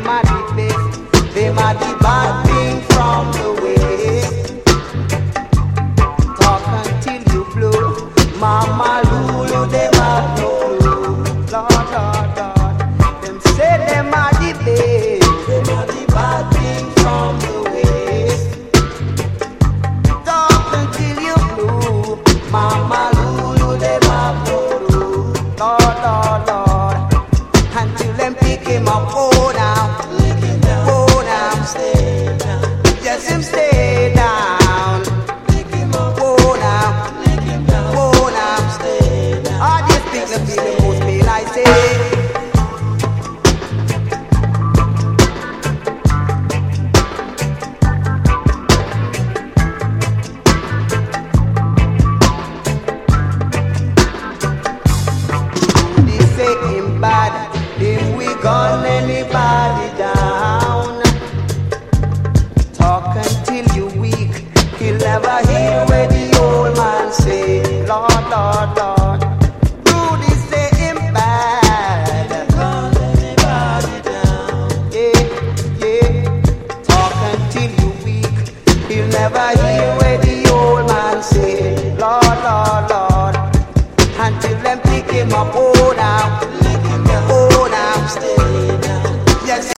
them are the best, them are the bad thing from the west. Talk until you blow, Mama Lulu, them have no clue. Lord, Lord, Lord, them say them are the best, them are the bad thing from the west. Talk until you blow, Mama Lulu, them have no clue. Lord, Lord, Lord, until them pick him up, oh now, oh now, stay down. Yes, him stay down. Oh now, oh now, stay down. All these things that feel the most pain, I say. Him bad, him we gun anybody down. Talk until you weak, he'll never hear where the old man say. Lord, Lord, Lord, Rudy say him bad, gun anybody down. Yeah, yeah. Talk until you weak, he'll never hear where the old man say. Lord, Lord, Lord, until them pick him up.